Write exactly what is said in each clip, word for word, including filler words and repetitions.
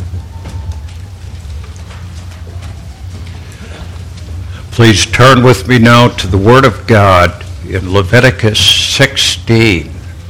Please turn with me now to the Word of God in Leviticus sixteen.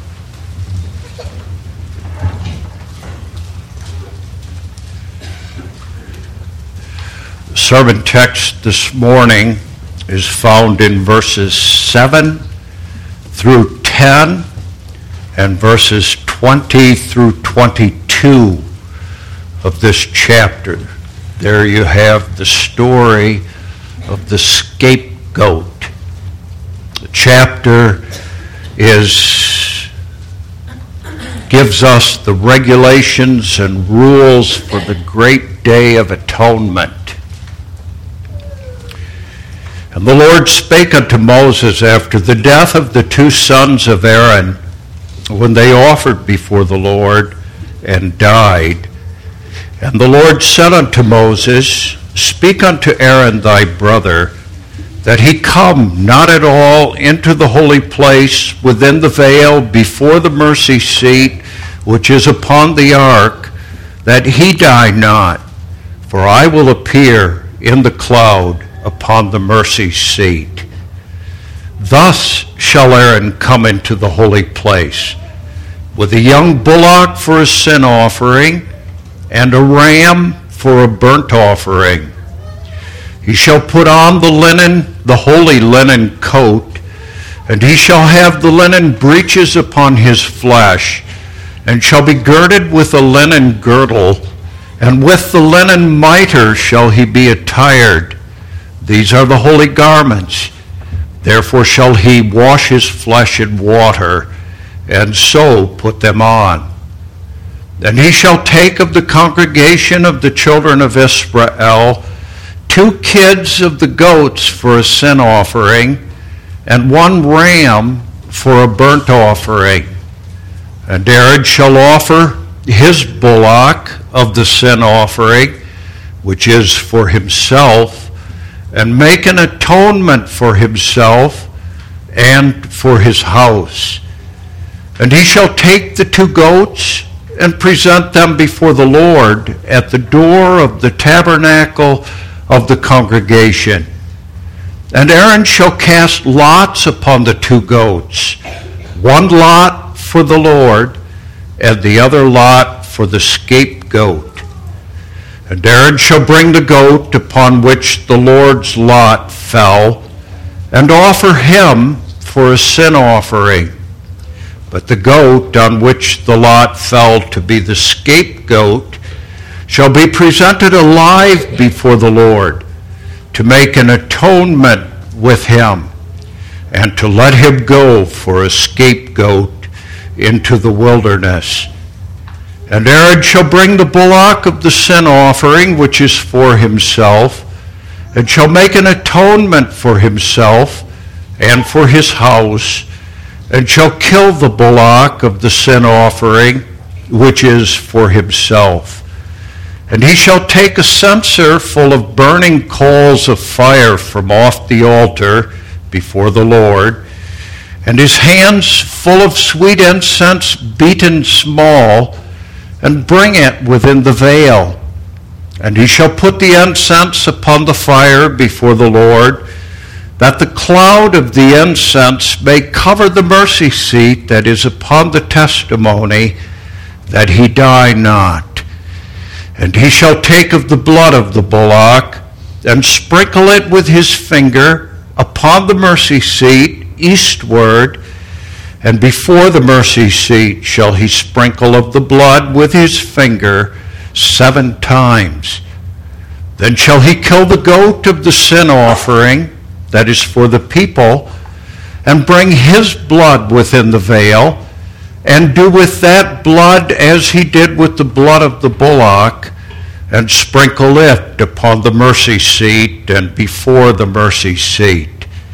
The sermon text this morning is found in verses seven through ten and verses twenty through twenty-two of this chapter. There you have the story of the scapegoat. The chapter is gives us the regulations and rules for the great day of atonement. And the Lord spake unto Moses after the death of the two sons of Aaron, when they offered before the Lord and died. And the Lord said unto Moses, Speak unto Aaron thy brother, that he come not at all into the holy place within the veil before the mercy seat which is upon the ark, that he die not, for I will appear in the cloud upon the mercy seat. Thus shall Aaron come into the holy place, with a young bullock for a sin offering, and a ram for a burnt offering. He shall put on the linen, the holy linen coat, and he shall have the linen breeches upon his flesh, and shall be girded with a linen girdle, and with the linen mitre shall he be attired. These are the holy garments. Therefore shall he wash his flesh in water, and so put them on. And he shall take of the congregation of the children of Israel two kids of the goats for a sin offering, and one ram for a burnt offering. And Aaron shall offer his bullock of the sin offering, which is for himself, and make an atonement for himself and for his house. And he shall take the two goats and present them before the Lord at the door of the tabernacle of the congregation. And Aaron shall cast lots upon the two goats, one lot for the Lord, and the other lot for the scapegoat. And Aaron shall bring the goat upon which the Lord's lot fell, and offer him for a sin offering. But the goat on which the lot fell to be the scapegoat shall be presented alive before the Lord, to make an atonement with him, and to let him go for a scapegoat into the wilderness. And Aaron shall bring the bullock of the sin offering, which is for himself, and shall make an atonement for himself and for his house, and shall kill the bullock of the sin offering, which is for himself. And he shall take a censer full of burning coals of fire from off the altar before the Lord, and his hands full of sweet incense beaten small, and bring it within the veil. And he shall put the incense upon the fire before the Lord, that the cloud of the incense may cover the mercy seat that is upon the testimony, that he die not. And he shall take of the blood of the bullock, and sprinkle it with his finger upon the mercy seat eastward, and before the mercy seat shall he sprinkle of the blood with his finger seven times. Then shall he kill the goat of the sin offering, that is for the people, and bring his blood within the veil, and do with that blood as he did with the blood of the bullock, and sprinkle it upon the mercy seat and before the mercy seat.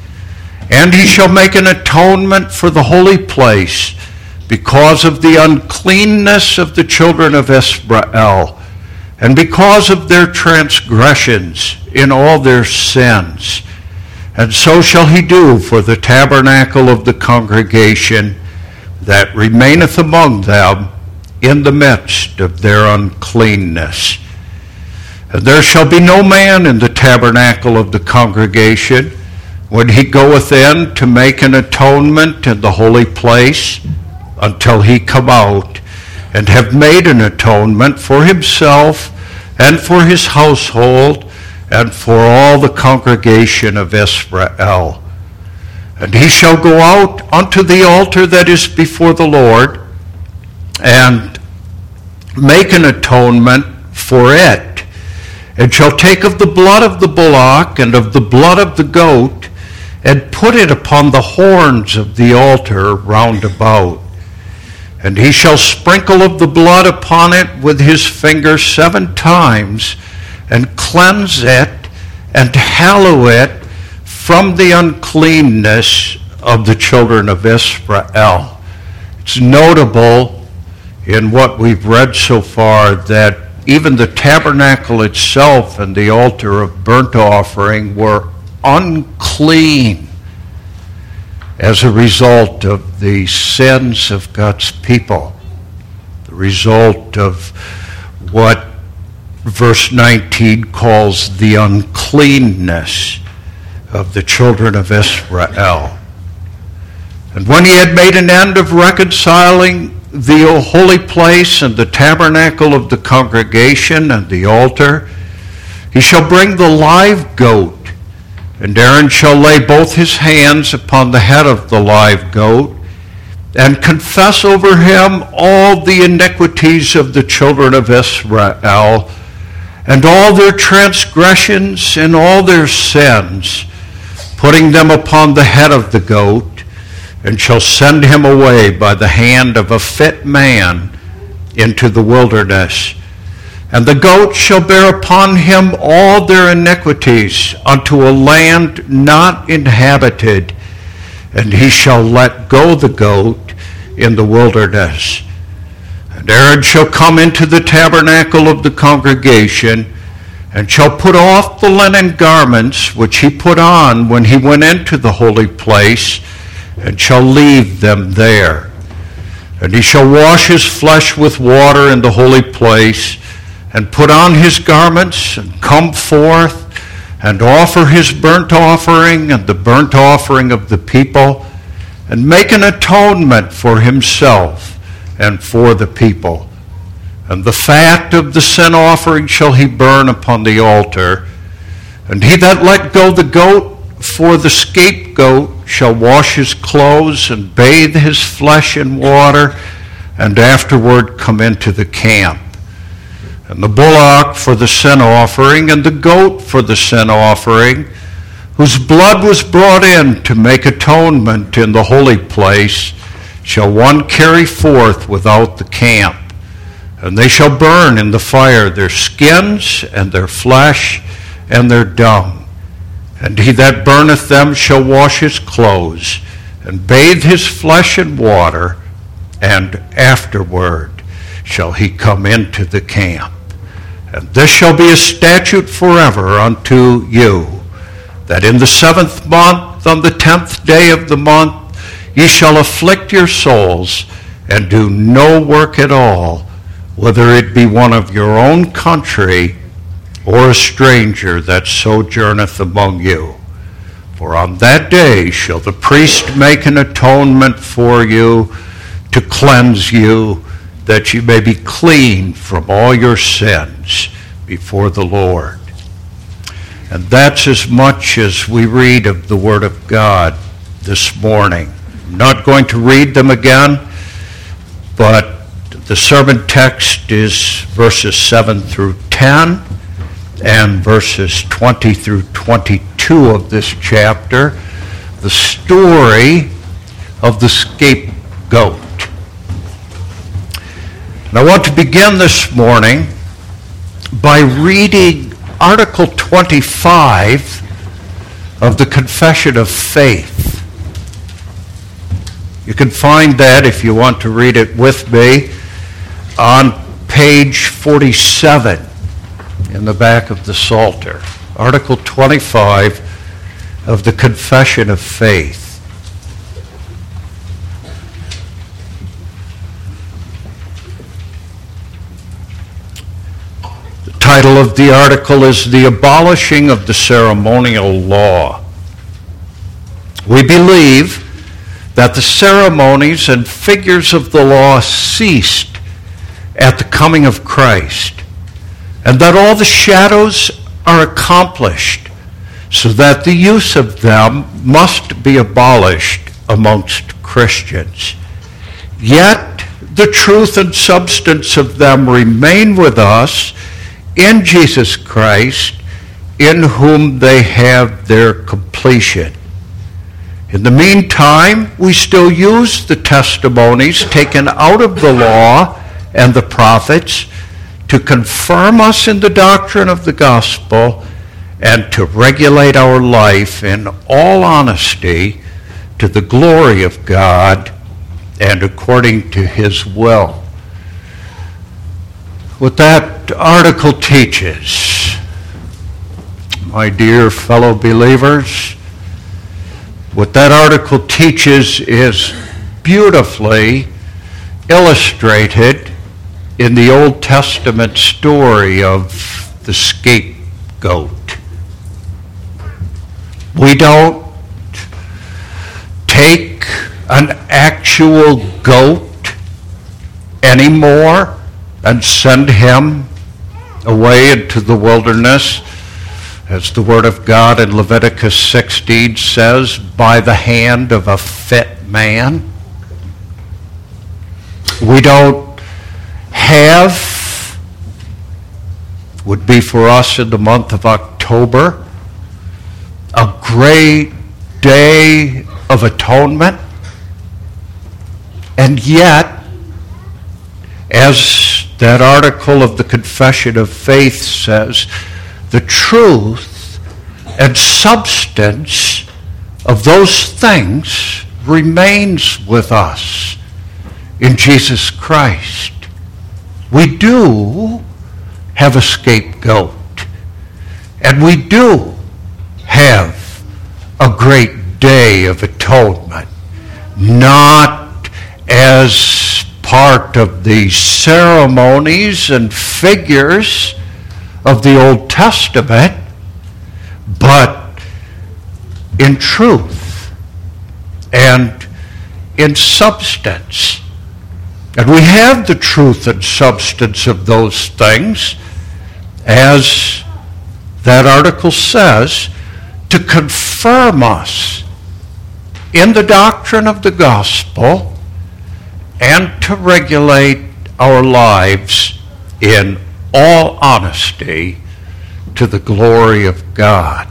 And he shall make an atonement for the holy place because of the uncleanness of the children of Israel, and because of their transgressions in all their sins. And so shall he do for the tabernacle of the congregation that remaineth among them in the midst of their uncleanness. And there shall be no man in the tabernacle of the congregation when he goeth in to make an atonement in the holy place, until he come out and have made an atonement for himself and for his household and for all the congregation of Israel. And he shall go out unto the altar that is before the Lord, and make an atonement for it, and shall take of the blood of the bullock and of the blood of the goat, and put it upon the horns of the altar round about. And he shall sprinkle of the blood upon it with his finger seven times, and cleanse it, and hallow it from the uncleanness of the children of Israel. It's notable in what we've read so far that even the tabernacle itself and the altar of burnt offering were unclean as a result of the sins of God's people, the result of what verse nineteen calls the uncleanness of the children of Israel. And when he had made an end of reconciling the holy place and the tabernacle of the congregation and the altar, he shall bring the live goat, and Aaron shall lay both his hands upon the head of the live goat, and confess over him all the iniquities of the children of Israel, and all their transgressions and all their sins, putting them upon the head of the goat, and shall send him away by the hand of a fit man into the wilderness. And the goat shall bear upon him all their iniquities unto a land not inhabited, and he shall let go the goat in the wilderness. And Aaron shall come into the tabernacle of the congregation, and shall put off the linen garments which he put on when he went into the holy place, and shall leave them there. And he shall wash his flesh with water in the holy place, and put on his garments, and come forth, and offer his burnt offering and the burnt offering of the people, and make an atonement for himself and for the people. And the fat of the sin offering shall he burn upon the altar. And he that let go the goat for the scapegoat shall wash his clothes and bathe his flesh in water, and afterward come into the camp. And the bullock for the sin offering, and the goat for the sin offering, whose blood was brought in to make atonement in the holy place, shall one carry forth without the camp. And they shall burn in the fire their skins and their flesh and their dung. And he that burneth them shall wash his clothes, and bathe his flesh in water, and afterward shall he come into the camp. And this shall be a statute forever unto you, that in the seventh month, on the tenth day of the month, ye shall afflict your souls, and do no work at all, whether it be one of your own country, or a stranger that sojourneth among you. For on that day shall the priest make an atonement for you, to cleanse you, that you may be clean from all your sins before the Lord. And that's as much as we read of the Word of God this morning. I'm not going to read them again, but the sermon text is verses seven through ten and verses twenty through twenty-two of this chapter, the story of the scapegoat. And I want to begin this morning by reading Article twenty-five of the Confession of Faith. You can find that, if you want to read it with me, on page forty-seven in the back of the Psalter. Article twenty-five of the Confession of Faith. The title of the article is The Abolishing of the Ceremonial Law. We believe that the ceremonies and figures of the law ceased at the coming of Christ, and that all the shadows are accomplished, so that the use of them must be abolished amongst Christians. Yet the truth and substance of them remain with us in Jesus Christ, in whom they have their completion. In the meantime, we still use the testimonies taken out of the law and the prophets to confirm us in the doctrine of the gospel and to regulate our life in all honesty to the glory of God and according to his will. What that article teaches, my dear fellow believers, what that article teaches is beautifully illustrated in the Old Testament story of the scapegoat. We don't take an actual goat anymore and send him away into the wilderness, as the Word of God in Leviticus sixteen says, by the hand of a fit man. We don't have, would be for us in the month of October, a great day of atonement. And yet, as that article of the Confession of Faith says, the truth and substance of those things remains with us in Jesus Christ. We do have a scapegoat, and we do have a great day of atonement, not as part of the ceremonies and figures of the Old Testament, but in truth and in substance. And we have the truth and substance of those things, as that article says, to confirm us in the doctrine of the gospel and to regulate our lives in all honesty to the glory of God.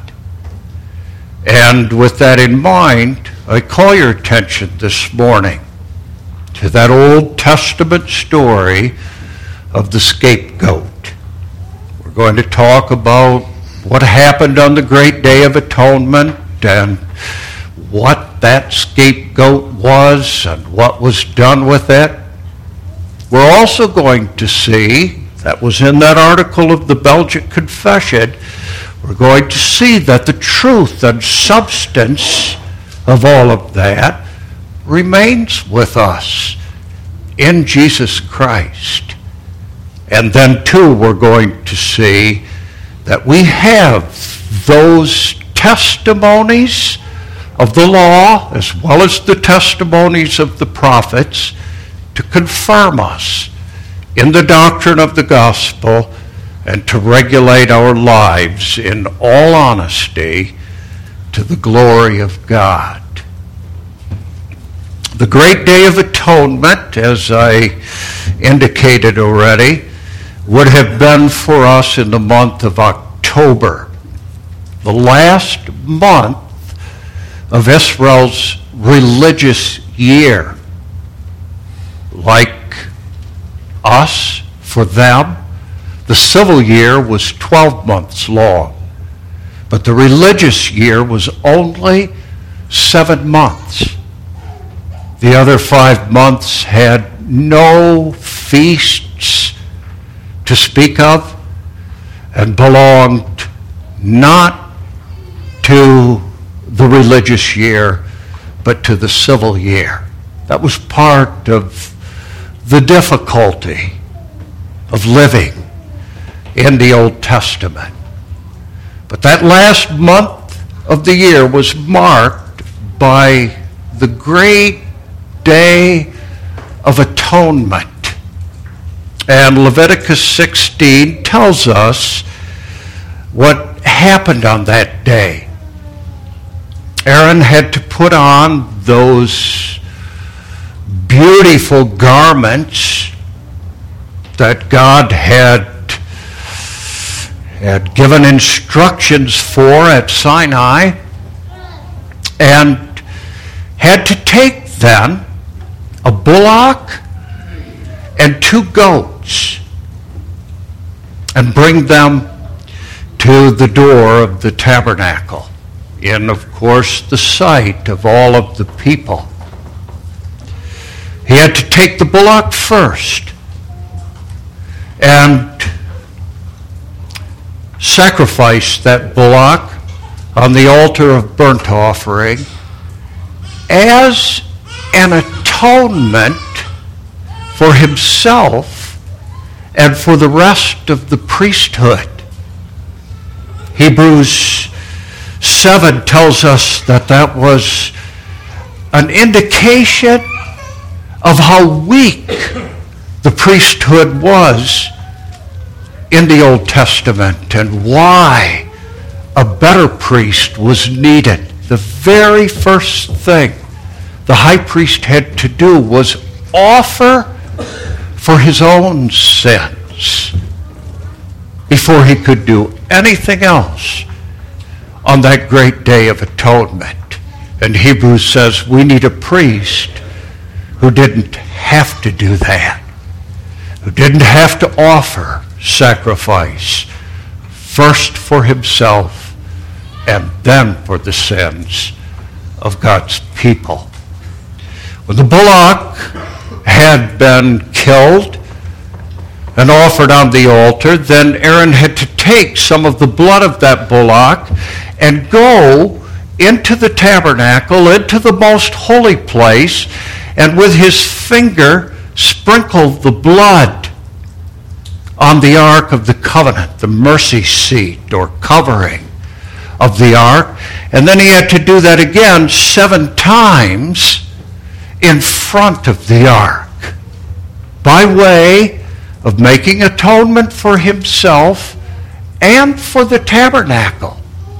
And with that in mind, I call your attention this morning to that Old Testament story of the scapegoat. We're going to talk about what happened on the great day of atonement and what that scapegoat was and what was done with it. We're also going to see, that was in that article of the Belgic Confession, we're going to see that the truth and substance of all of that remains with us in Jesus Christ. And then too, we're going to see that we have those testimonies of the law as well as the testimonies of the prophets to confirm us in the doctrine of the gospel and to regulate our lives in all honesty to the glory of God. The great day of atonement, as I indicated already, would have been for us in the month of October, the last month of Israel's religious year. Like us, for them, the civil year was twelve months long, but the religious year was only seven months. The other five months had no feasts to speak of and belonged not to the religious year, but to the civil year. That was part of the difficulty of living in the Old Testament. But that last month of the year was marked by the great Day of Atonement. And Leviticus sixteen tells us what happened on that day. Aaron had to put on those beautiful garments that God had, had given instructions for at Sinai, and had to take then a bullock and two goats and bring them to the door of the tabernacle, in, of course, the sight of all of the people. He had to take the bullock first and sacrifice that bullock on the altar of burnt offering as an atonement for himself and for the rest of the priesthood. Hebrews seven tells us that that was an indication of how weak the priesthood was in the Old Testament and why a better priest was needed. The very first thing the high priest had to do was offer for his own sins before he could do anything else on that great Day of Atonement. And Hebrews says we need a priest who didn't have to do that, who didn't have to offer sacrifice first for himself and then for the sins of God's people. When the bullock had been killed and offered on the altar, then Aaron had to take some of the blood of that bullock and go into the tabernacle, into the most holy place, and with his finger sprinkle the blood on the Ark of the Covenant, the mercy seat or covering of the Ark. And then he had to do that again seven times in front of the Ark, by way of making atonement for himself and for the tabernacle.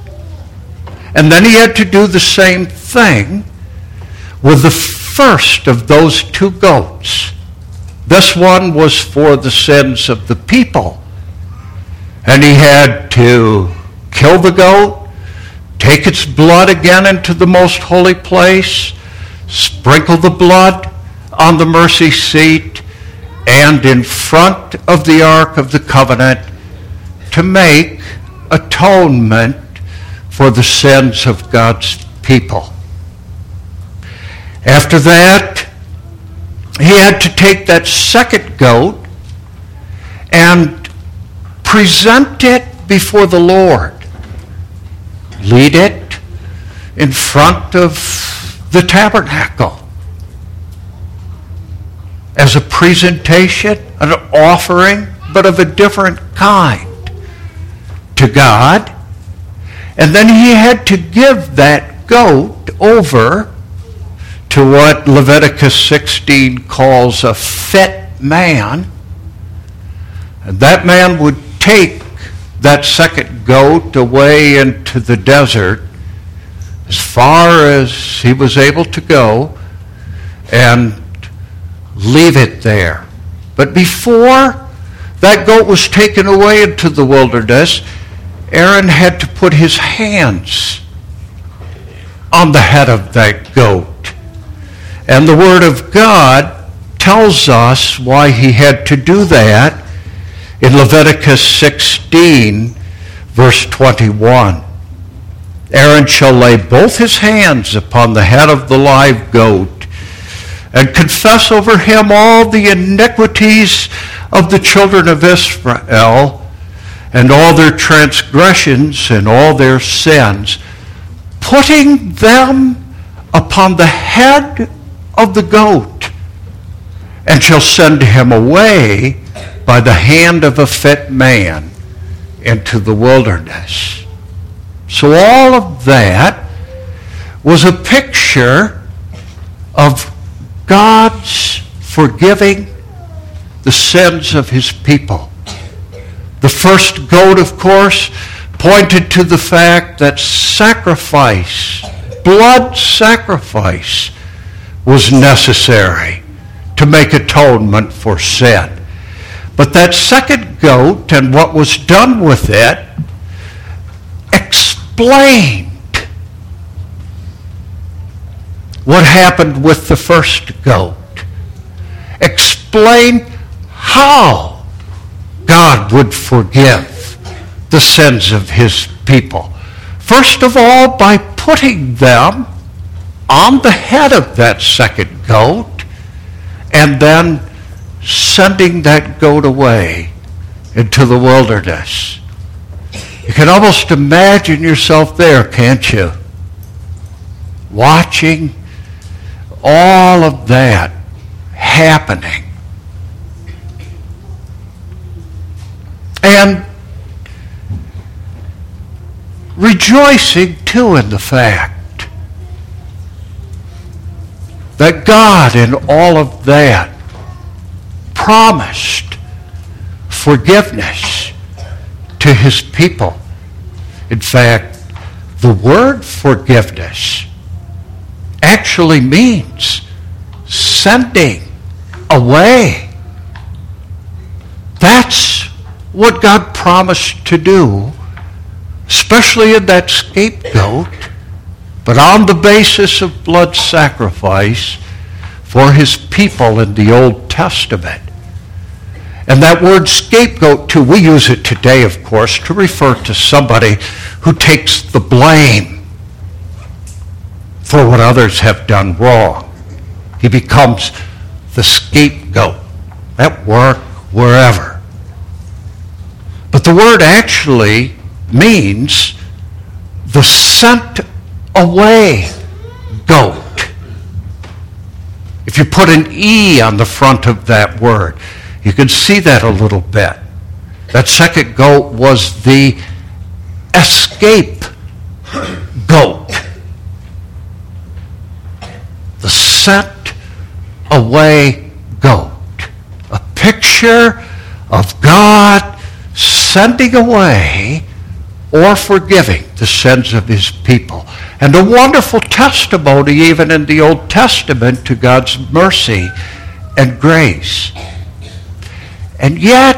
And then he had to do the same thing with the first of those two goats. This one was for the sins of the people. And he had to kill the goat, take its blood again into the most holy place, sprinkle the blood on the mercy seat and in front of the Ark of the Covenant to make atonement for the sins of God's people. After that, he had to take that second goat and present it before the Lord. Lead it in front of the tabernacle as a presentation, an offering, but of a different kind to God. And then he had to give that goat over to what Leviticus sixteen calls a fit man. And that man would take that second goat away into the desert as far as he was able to go and leave it there. But before that goat was taken away into the wilderness, Aaron had to put his hands on the head of that goat. And the Word of God tells us why he had to do that in Leviticus sixteen, verse twenty-one. Aaron shall lay both his hands upon the head of the live goat and confess over him all the iniquities of the children of Israel and all their transgressions and all their sins, putting them upon the head of the goat, and shall send him away by the hand of a fit man into the wilderness. So all of that was a picture of God's forgiving the sins of his people. The first goat, of course, pointed to the fact that sacrifice, blood sacrifice, was necessary to make atonement for sin. But that second goat and what was done with it explained what happened with the first goat. Explained how God would forgive the sins of his people. First of all, by putting them on the head of that second goat and then sending that goat away into the wilderness. You can almost imagine yourself there, can't you? Watching all of that happening. And rejoicing too in the fact that God in all of that promised forgiveness to his people. In fact, the word forgiveness actually means sending away. That's what God promised to do, especially in that scapegoat, but on the basis of blood sacrifice for his people in the Old Testament. And that word scapegoat, too, we use it today, of course, to refer to somebody who takes the blame for what others have done wrong. He becomes the scapegoat at work, wherever. But the word actually means the sent away goat. If you put an E on the front of that word, you can see that a little bit. That second goat was the escape goat. The sent away goat. A picture of God sending away or forgiving the sins of his people. And a wonderful testimony even in the Old Testament to God's mercy and grace. And yet,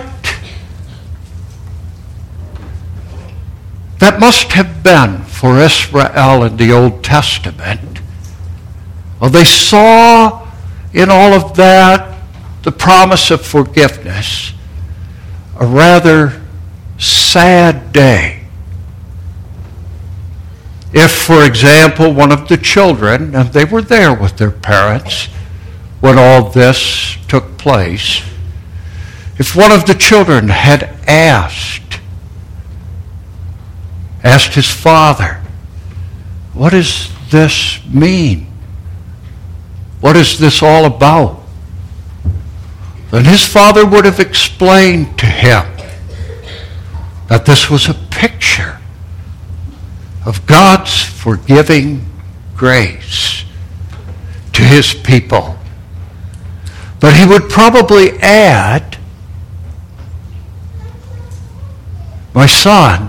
that must have been for Israel in the Old Testament. Well, they saw in all of that the promise of forgiveness, a rather sad day. If, for example, one of the children, and they were there with their parents when all this took place, if one of the children had asked, asked his father, what does this mean? What is this all about? Then his father would have explained to him that this was a picture of God's forgiving grace to his people. But he would probably add, my son,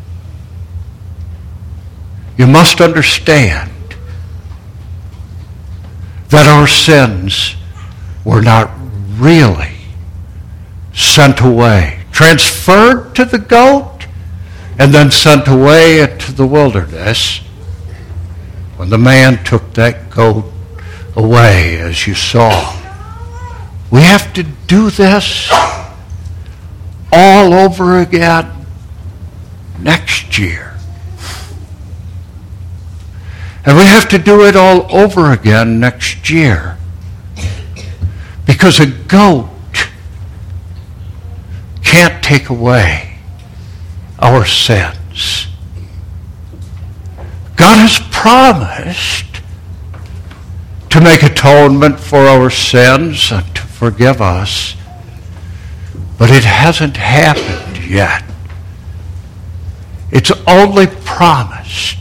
you must understand that our sins were not really sent away, transferred to the goat, and then sent away into the wilderness when the man took that goat away, as you saw. We have to do this all over again next year. And we have to do it all over again next year. Because a goat can't take away our sins. God has promised to make atonement for our sins and to forgive us, but it hasn't happened yet. It's only promised.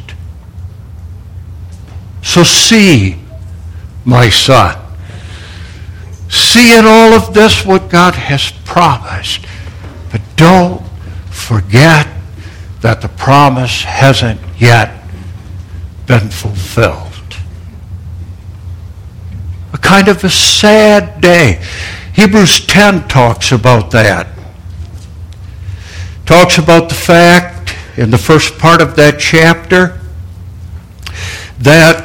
So see, my son, see in all of this what God has promised. But don't forget that the promise hasn't yet been fulfilled. A kind of a sad day. Hebrews ten talks about that. Talks about the fact in the first part of that chapter that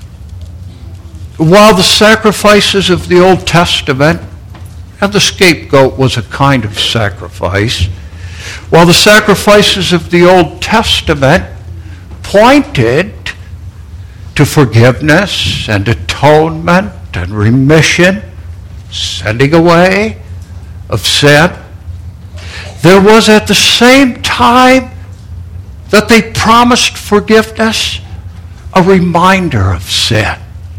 while the sacrifices of the Old Testament, and the scapegoat was a kind of sacrifice, while the sacrifices of the Old Testament pointed to forgiveness and atonement and remission, sending away of sin, there was at the same time that they promised forgiveness, a reminder of sin.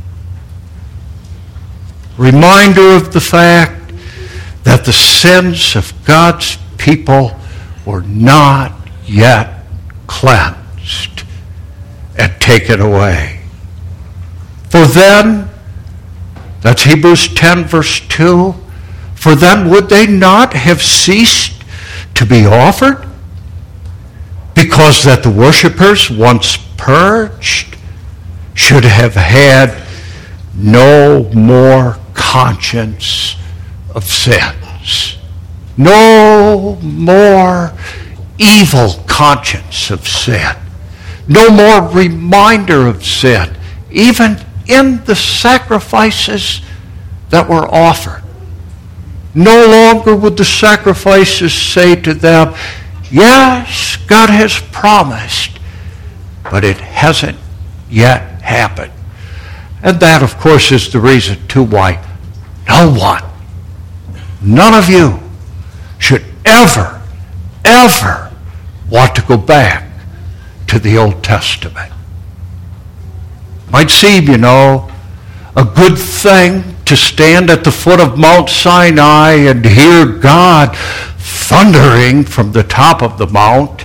Reminder of the fact that the sins of God's people were not yet cleansed and taken away. For then, that's Hebrews ten verse two, for then would they not have ceased to be offered? Because that the worshipers, once purged, should have had no more conscience of sins. No more evil conscience of sin. No more reminder of sin, even in the sacrifices that were offered. No longer would the sacrifices say to them, yes, God has promised, but it hasn't yet happened. And that, of course, is the reason, too, why no one, none of you, should ever, ever want to go back to the Old Testament. Might seem, you know, a good thing to stand at the foot of Mount Sinai and hear God thundering from the top of the mount.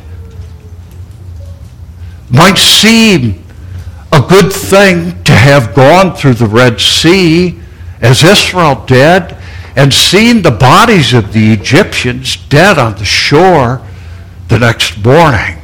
Might seem a good thing to have gone through the Red Sea, as Israel did, and seen the bodies of the Egyptians dead on the shore the next morning.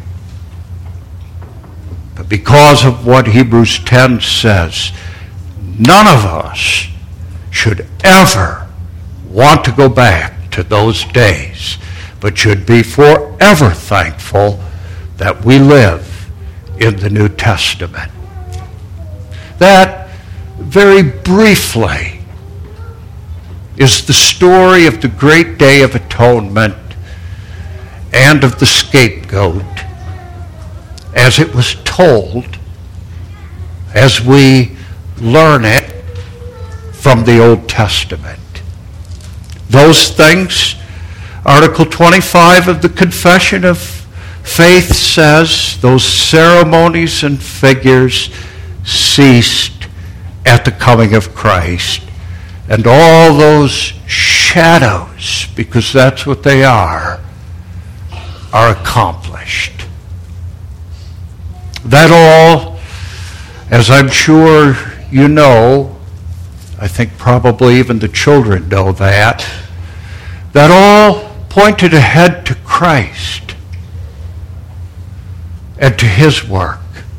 But because of what Hebrews ten says, none of us should ever want to go back to those days, but should be forever thankful that we live in the New Testament. That, very briefly, is the story of the great day of atonement and of the scapegoat as it was told, as we learn it from the Old Testament. Those things, Article twenty-five of the Confession of Faith says, those ceremonies and figures ceased at the coming of Christ. And all those shadows, because that's what they are, are accomplished. That all, as I'm sure you know, I think probably even the children know that, that all pointed ahead to Christ and to his work.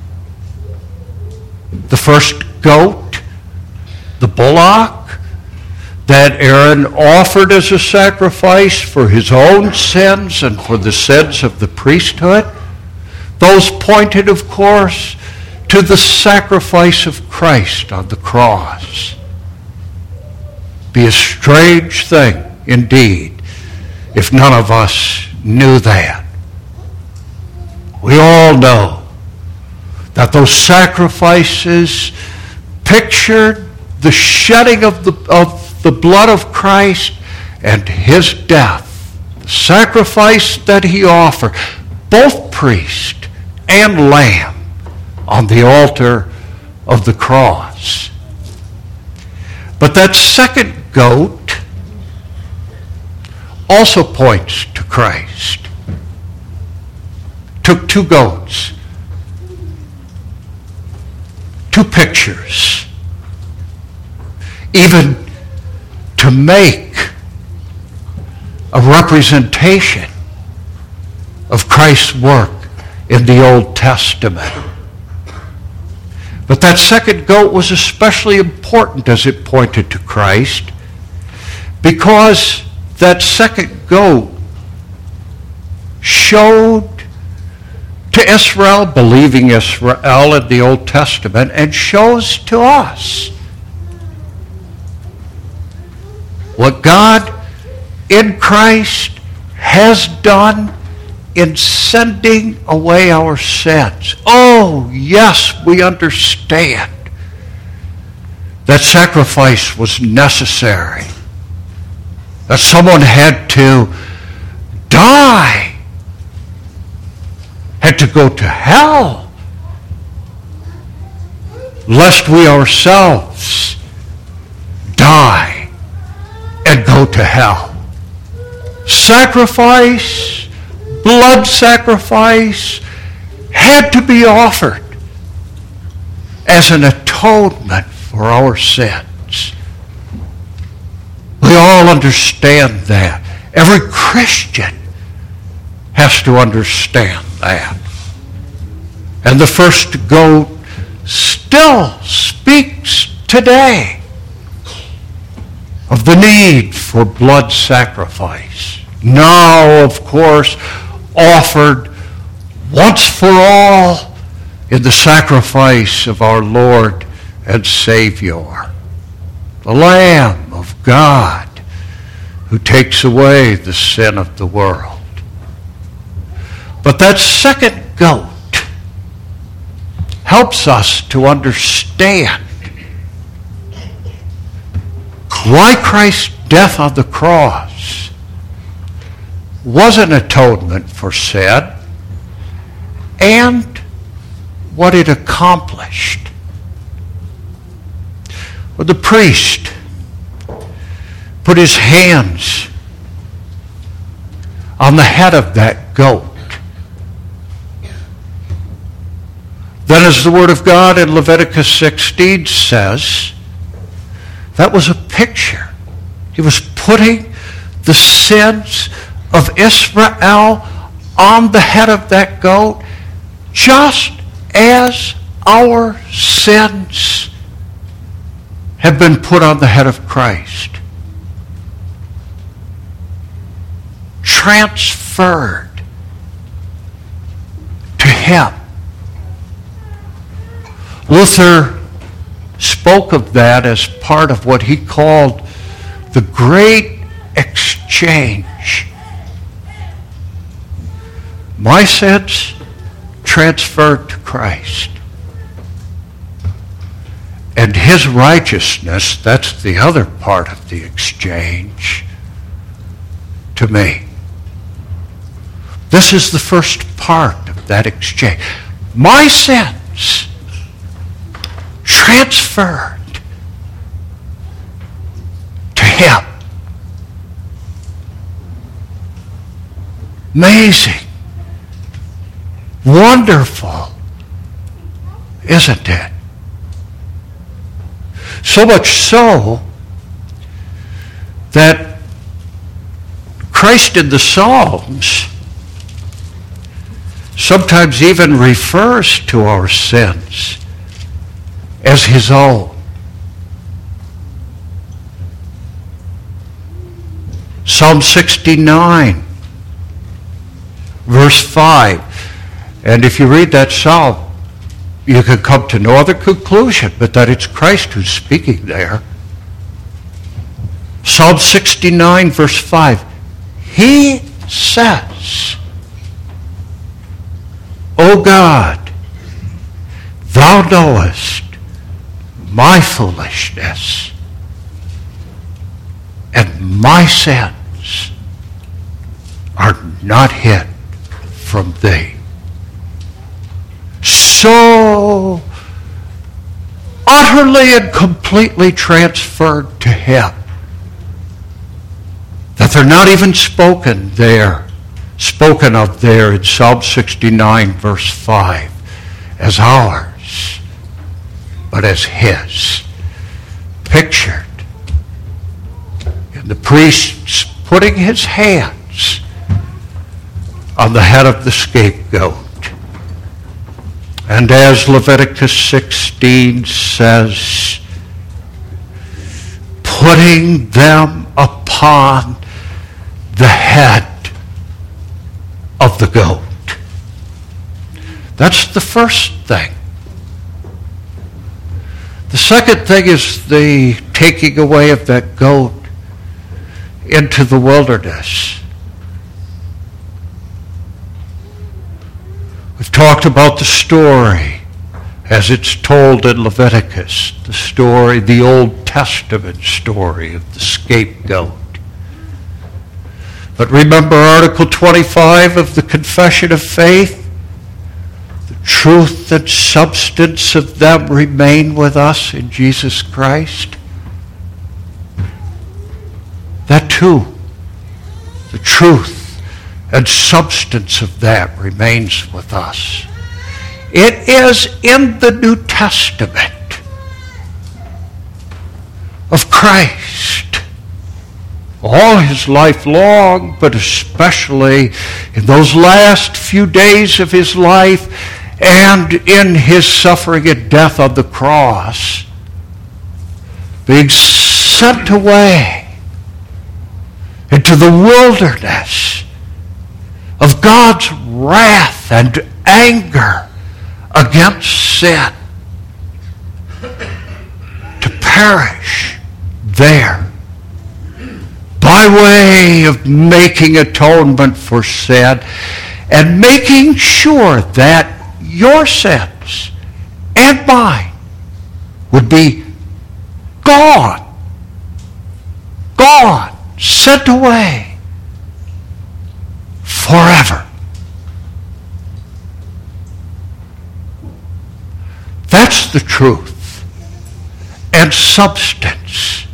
The first goat, the bullock, that Aaron offered as a sacrifice for his own sins and for the sins of the priesthood, those pointed, of course, to the sacrifice of Christ on the cross. Be a strange thing, indeed, if none of us knew that. We all know that those sacrifices pictured the shedding of the, of the blood of Christ and his death, the sacrifice that he offered, both priest and lamb, on the altar of the cross. But that second goat also points to Christ. took two goats, two pictures, even to make a representation of Christ's work in the Old Testament. But that second goat was especially important as it pointed to Christ, because that second goat showed to Israel, believing Israel in the Old Testament, and shows to us what God in Christ has done in sending away our sins. Oh, yes, we understand that sacrifice was necessary, that someone had to die, had to go to hell, lest we ourselves die and go to hell. Sacrifice, blood sacrifice, had to be offered as an atonement for our sins. We all understand that. Every Christian has to understand that. And the first goat still speaks today of the need for blood sacrifice. Now, of course, offered once for all in the sacrifice of our Lord and Savior, the Lamb of God who takes away the sin of the world. But that second goat helps us to understand why Christ's death on the cross was an atonement for sin and what it accomplished. When the priest put his hands on the head of that goat, then as the Word of God in Leviticus sixteen says, that was a picture. He was putting the sins of Israel on the head of that goat, just as our sins have been put on the head of Christ. Transferred to Him. Luther spoke of that as part of what he called the great exchange. My sins transferred to Christ. And His righteousness, that's the other part of the exchange, to me. This is the first part of that exchange. My sins transferred to Him. Amazing. Wonderful. Isn't it? So much so that Christ in the Psalms sometimes even refers to our sins as His own. Psalm sixty-nine, verse five. And if you read that psalm, you can come to no other conclusion but that it's Christ who's speaking there. Psalm sixty-nine, verse five. He says, O God, Thou knowest my foolishness, and my sins are not hid from Thee. So utterly and completely transferred to Him that they're not even spoken there spoken of there in Psalm sixty-nine, verse five, as ours, but as his. Pictured in the priest's putting his hands on the head of the scapegoat. And as Leviticus sixteen says, putting them upon the head of the goat. That's the first thing. The second thing is the taking away of that goat into the wilderness. We've talked about the story as it's told in Leviticus, the story, the Old Testament story of the scapegoat. But remember Article twenty-five of the Confession of Faith? The truth and substance of them remain with us in Jesus Christ. That too, the truth and substance of that remains with us. It is in the New Testament of Christ, all his life long, but especially in those last few days of his life and in his suffering and death on the cross, being sent away into the wilderness of God's wrath and anger against sin, to perish there by way of making atonement for sin and making sure that your sins and mine would be gone, gone, sent away forever. That's the truth and substance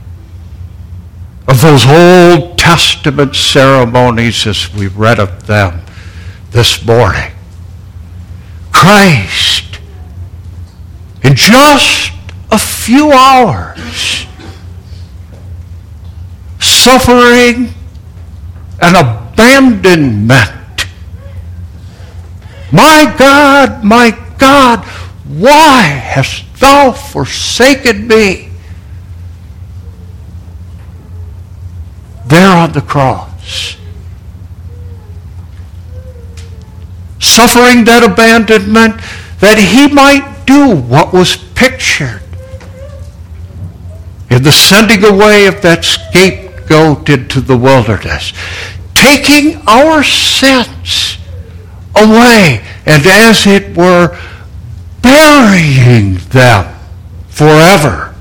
of those Old Testament ceremonies as we read of them this morning. Christ, in just a few hours, suffering an abandonment. My God, my God, why hast thou forsaken me? There on the cross. Suffering that abandonment that he might do what was pictured in the sending away of that scapegoat into the wilderness. Taking our sins away and as it were burying them forever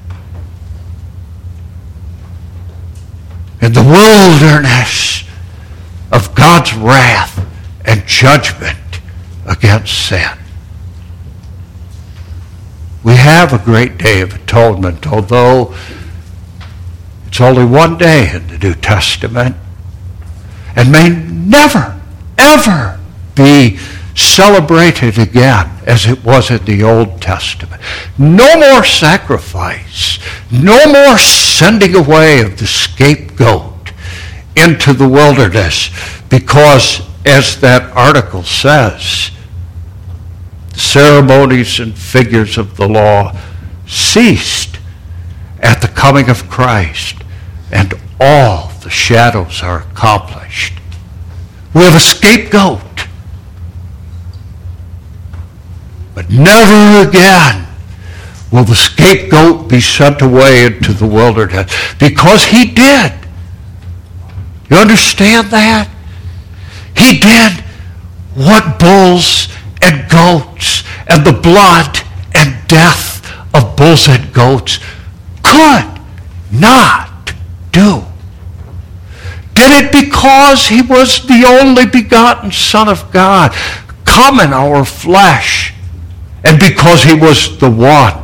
in the wilderness of God's wrath and judgment against sin. We have a great day of atonement, although it's only one day in the New Testament and may never, ever be celebrated again as it was in the Old Testament. No more sacrifice, no more sending away of the scapegoat into the wilderness, because as that article says, the ceremonies and figures of the law ceased at the coming of Christ, and all the shadows are accomplished. We have a scapegoat. But never again will the scapegoat be sent away into the wilderness, because he did. You understand that? He did what bulls and goats and the blood and death of bulls and goats could not do. Did it because he was the only begotten Son of God, come in our flesh, and because he was the one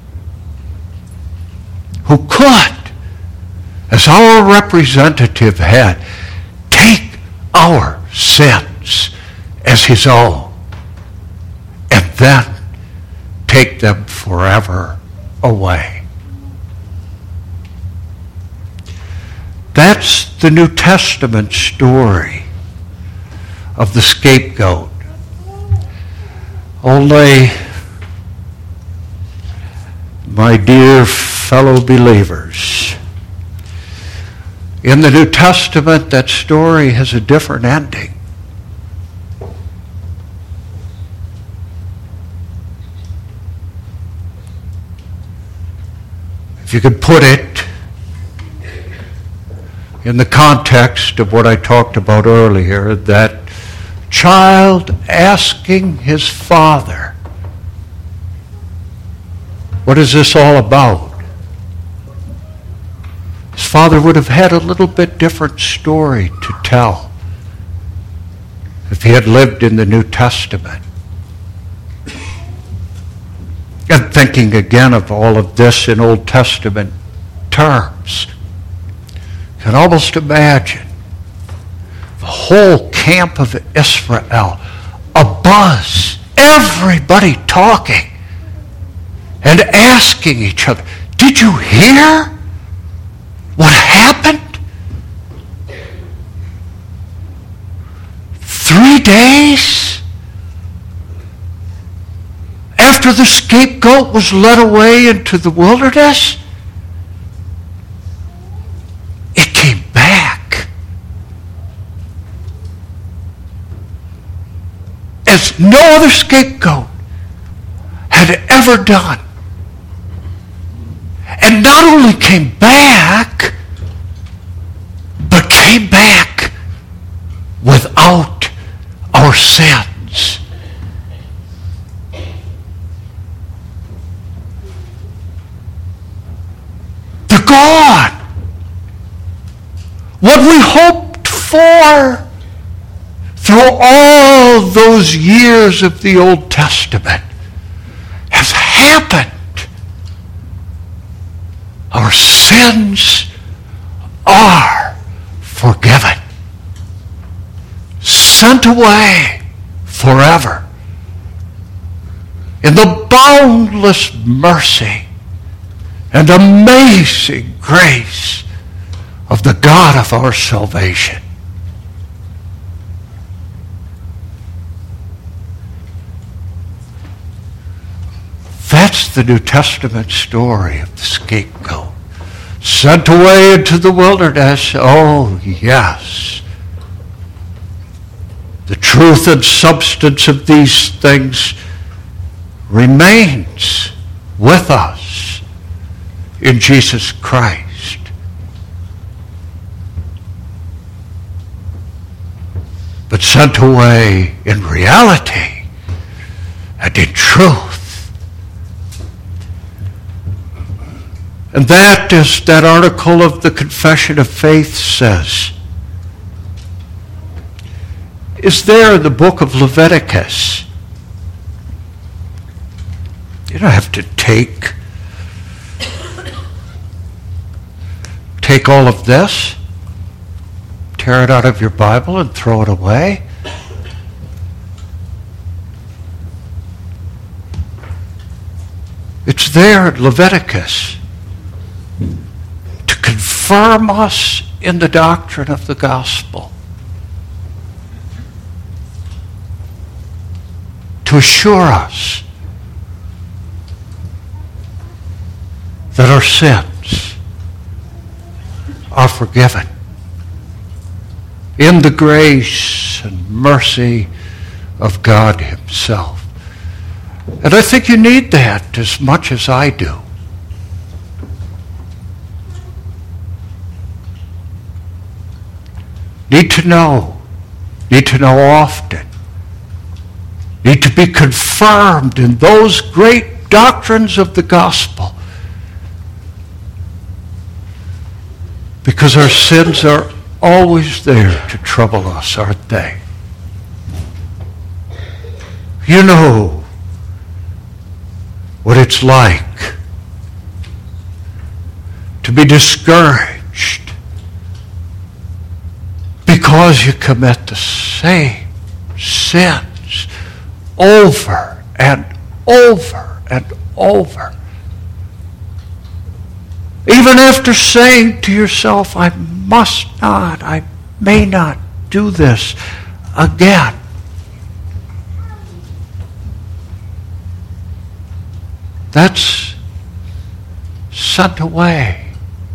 who could, as our representative head, take our sins as his own, and then take them forever away. That's the New Testament story of the scapegoat. Only, my dear fellow believers, in the New Testament, that story has a different ending. If you could put it in the context of what I talked about earlier, that child asking his father, what is this all about? His father would have had a little bit different story to tell if he had lived in the New Testament. And thinking again of all of this in Old Testament terms, you can almost imagine the whole camp of Israel, a buzz, everybody talking and asking each other, did you hear what happened? Three days after the scapegoat was led away into the wilderness, it came back as no other scapegoat had ever done. And not only came back, but came back without our sins. They're gone. What we hoped for through all those years of the Old Testament has happened. Our sins are forgiven, sent away forever in the boundless mercy and amazing grace of the God of our salvation. That's the New Testament story of the scapegoat. Sent away into the wilderness. Oh, yes. The truth and substance of these things remains with us in Jesus Christ. But sent away in reality and in truth. And that, as that article of the Confession of Faith says, is there in the book of Leviticus. You don't have to take, take all of this, tear it out of your Bible and throw it away. It's there in Leviticus to confirm us in the doctrine of the gospel, to assure us that our sins are forgiven in the grace and mercy of God Himself. And I think you need that as much as I do. Need to know, need to know often, need to be confirmed in those great doctrines of the gospel. Because our sins are always there to trouble us, aren't they? You know what it's like to be discouraged because you commit the same sins over and over and over. Even after saying to yourself, I must not, I may not do this again. That's sent away.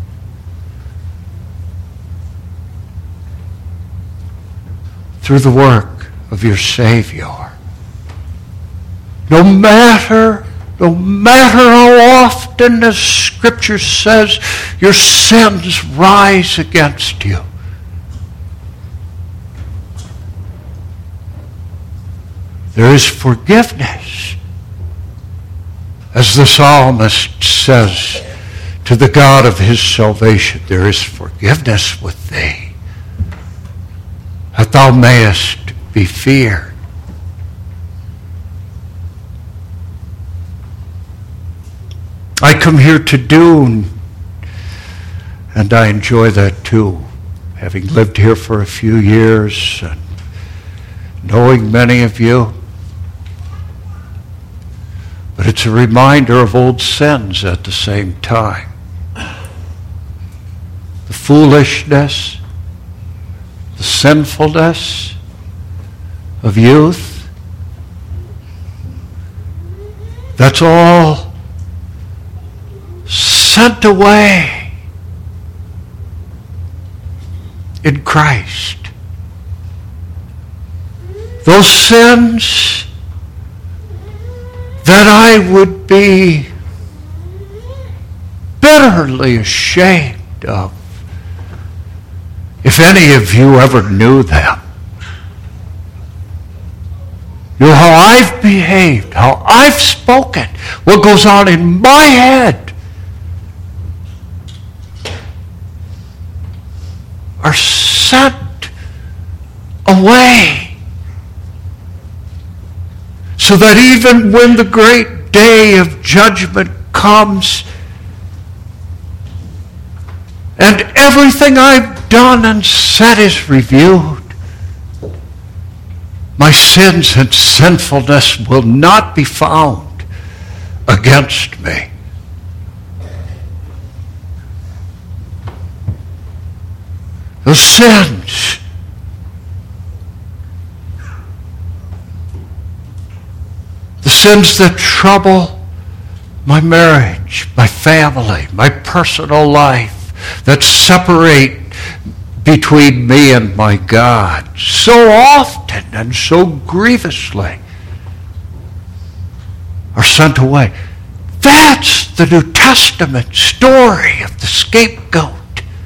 Through the work of your Savior. No matter, no matter how often, as Scripture says, your sins rise against you. There is forgiveness. As the psalmist says to the God of his salvation, there is forgiveness with thee, that thou mayest be feared. I come here to do, and I enjoy that too, having lived here for a few years and knowing many of you. But it's a reminder of old sins at the same time. The foolishness, the sinfulness of youth. That's all sent away in Christ. Those sins that I would be bitterly ashamed of if any of you ever knew them. You know how I've behaved, how I've spoken, what goes on in my head are sent away. So that even when the great day of judgment comes and everything I've done and said is reviewed, my sins and sinfulness will not be found against me. Those sins, the sins that trouble my marriage, my family, my personal life, that separate between me and my God so often and so grievously, are sent away. That's the New Testament story of the scapegoat.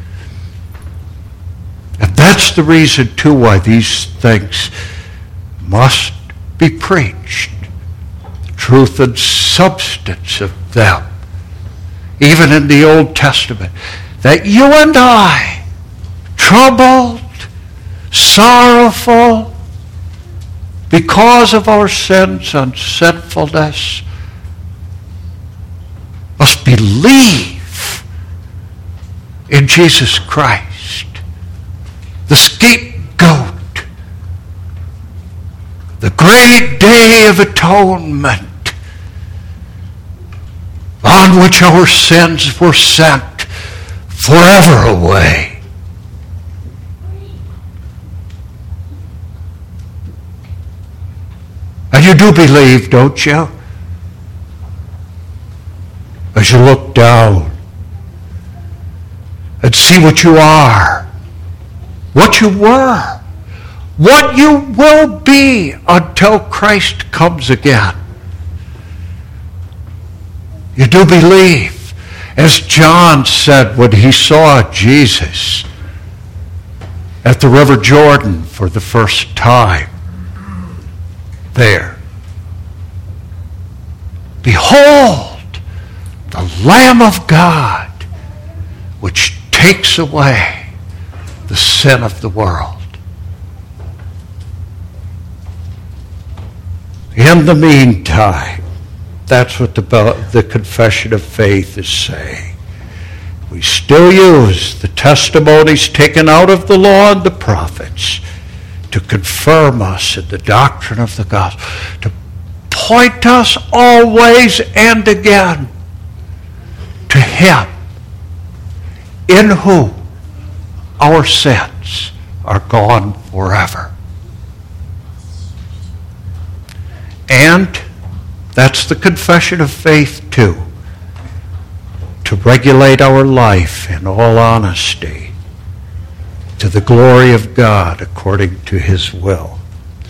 And that's the reason, too, why these things must be preached. The truth and substance of them, even in the Old Testament, that you and I, troubled, sorrowful, because of our sins and sinfulness, must believe in Jesus Christ, the scapegoat, the great day of atonement, on which our sins were sent forever away. And you do believe, don't you? As you look down and see what you are, what you were, what you will be until Christ comes again. You do believe, as John said when he saw Jesus at the River Jordan for the first time there. Behold, the Lamb of God, which takes away the sin of the world. In the meantime, that's what the, the Confession of Faith is saying. We still use the testimonies taken out of the law and the prophets to confirm us in the doctrine of the gospel, to point us always and again to Him, in whom our sins are gone forever. And that's the confession of faith too, to regulate our life in all honesty to the glory of God according to His will.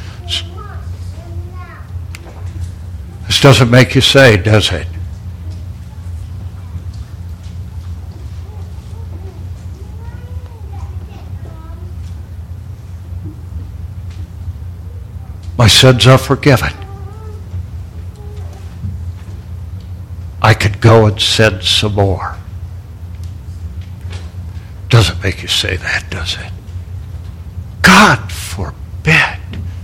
This doesn't make you say, does it? My sins are forgiven. I could go and sin some more. Doesn't make you say that, does it? God forbid.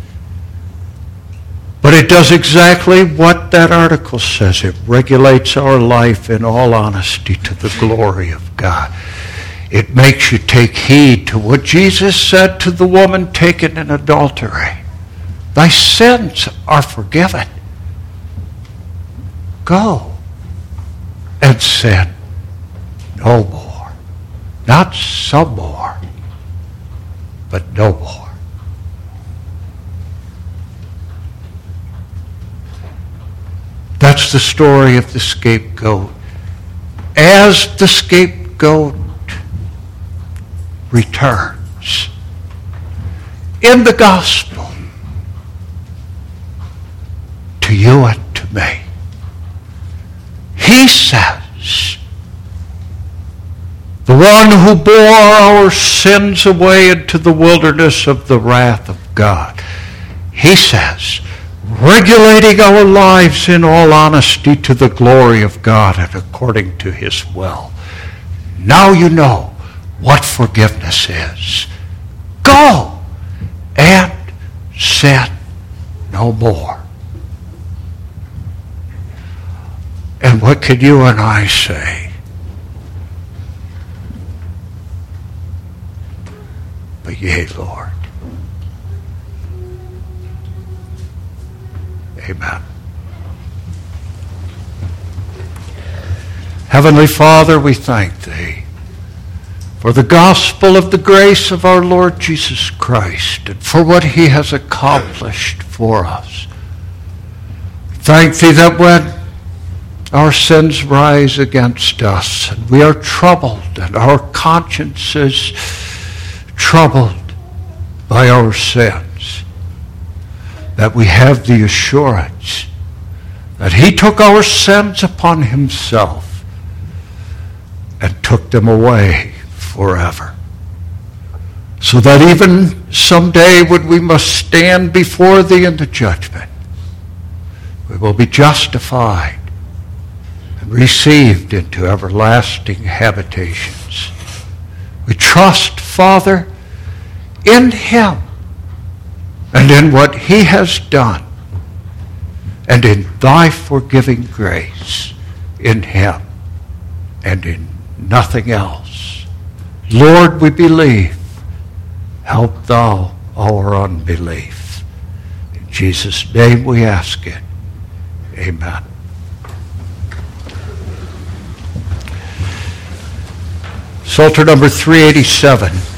But it does exactly what that article says. It regulates our life in all honesty to the glory of God. It makes you take heed to what Jesus said to the woman taken in adultery. Thy sins are forgiven. Go and sin no more. Not some more, but no more. That's the story of the scapegoat. As the scapegoat returns in the gospel to you and to me, He says, the one who bore our sins away into the wilderness of the wrath of God, He says, regulating our lives in all honesty to the glory of God and according to His will. Now you know what forgiveness is. Go and sin no more. And what can you and I say? But yea, Lord. Amen. Heavenly Father, we thank Thee for the gospel of the grace of our Lord Jesus Christ and for what He has accomplished for us. Thank Thee that when our sins rise against us and we are troubled and our conscience is troubled by our sins, that we have the assurance that He took our sins upon Himself and took them away forever. So that even someday when we must stand before Thee in the judgment, we will be justified and received into everlasting habitations. We trust, Father, in Him and in what He has done and in Thy forgiving grace in Him and in nothing else. Lord, we believe. Help Thou our unbelief. In Jesus' name we ask it. Amen. Psalter number three eighty-seven.